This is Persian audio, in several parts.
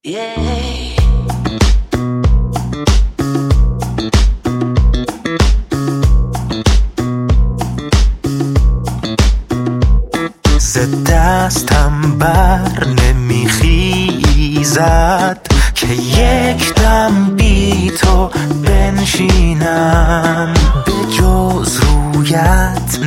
ز دستم بر نمیخیزد که یک دم بی تو بنشینم، به جز رویت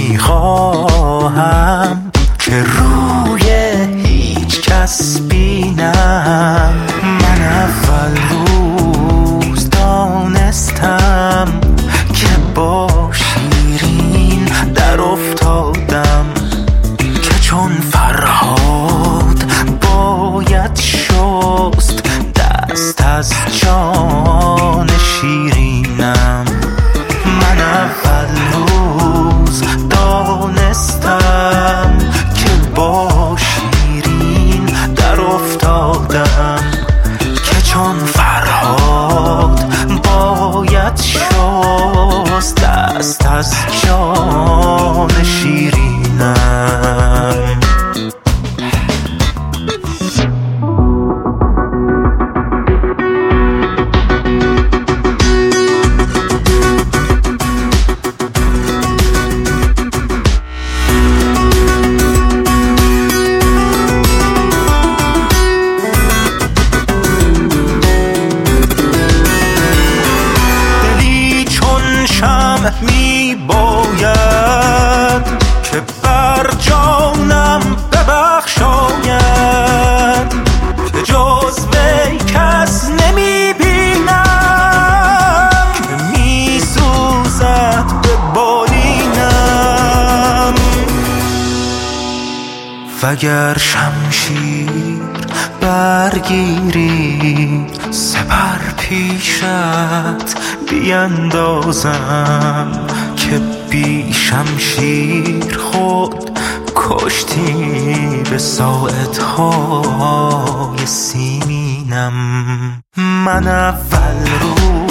نمیخواهم که روی هیچ کس بینم. من اول روز دانستم که با شیرین در افتادم، که چون فرهاد باید شست دست از جان شیرینم. من اول روز دانستم که با شیرین در افتادم، که چون فرهاد باید شست دست از جان شیرینم. می باید که بر جانم ببخشاید، که جز وی کس نمی بینم که می سوزد به بالینم. وگر شمشیر برگیری سپر پیشت بیندازم، که بی شمشیر خود کشتی به ساعدهای سیمینم. من اول رو